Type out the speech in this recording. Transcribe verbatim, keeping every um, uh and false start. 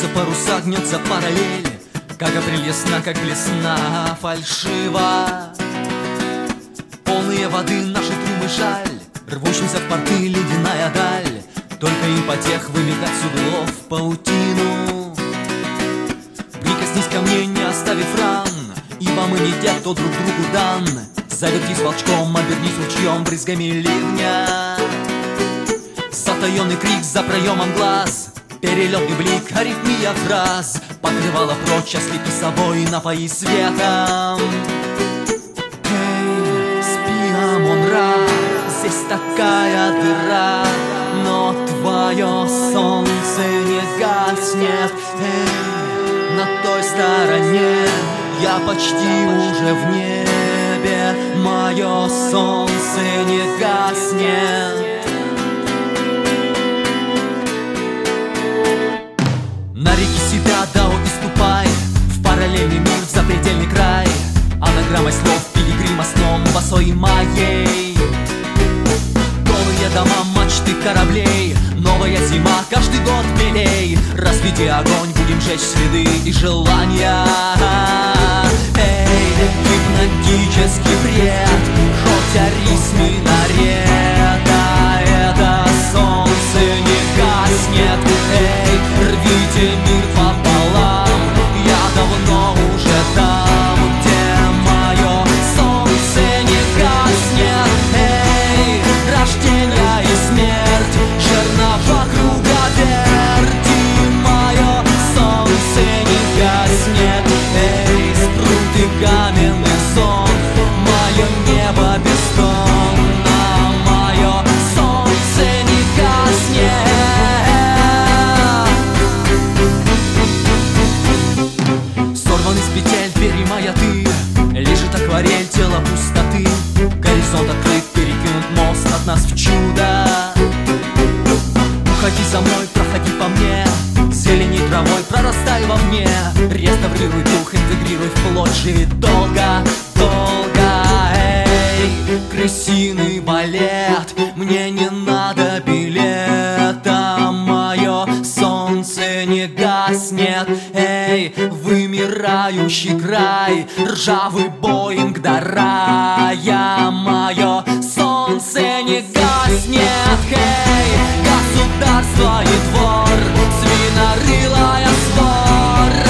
паруса, гнется параллель, как апрель ясна, как блесна фальшива. Полные воды наши трюмы жаль, рвущимся в порты ледяная даль. Только им потех выметать с углов паутину. Прикоснись ко мне, не оставив ран, ибо мы не те, кто друг другу дан. Завертись волчком, обернись ручьем, брызгами ливня. Затаенный крик за проемом глаз, перелетный блик, аритмия фраз. Покрывала прочь, ослепи собой, напои светом. Эй, спи, Амон-Ра, здесь такая дыра, но твое солнце не гаснет. Эй, на той стороне я почти уже в небе, мое солнце не гаснет. Нареки себя, дао, и ступай в параллельный мир, в запредельный край. Анаграммой слов пилигрима сном босой моей. Голые дома, мачты кораблей, новая зима, каждый год милей. Разведи огонь, будем жечь следы и желания. Эй, гипнотический бред, хоть арис минарета, это солнце не гаснет. Эй, рвите мир пополам, я давно уже там, где мое солнце не гаснет. Эй, рождение и смерть, черного круга верти, мое солнце не гаснет. Эй, спрут и каменный сон, мое небо бестонно, мое солнце не гаснет. Сорван из петель двери моя ты, лежит акварель, тело пустоты. Горизонт открыт, перекинут мост от нас в чудо. Уходи за мной, проходи по мне, зелени травой прорастай во мне. Реставрируй дух, интегрируй в плоть, живи долго, долго. Эй, крысиный балет, мне не надо билета, мое солнце не гаснет. Эй, вымирающий край, ржавый Боинг до рая, мое солнце не гаснет. Эй, государство и двор, свинорылая свора.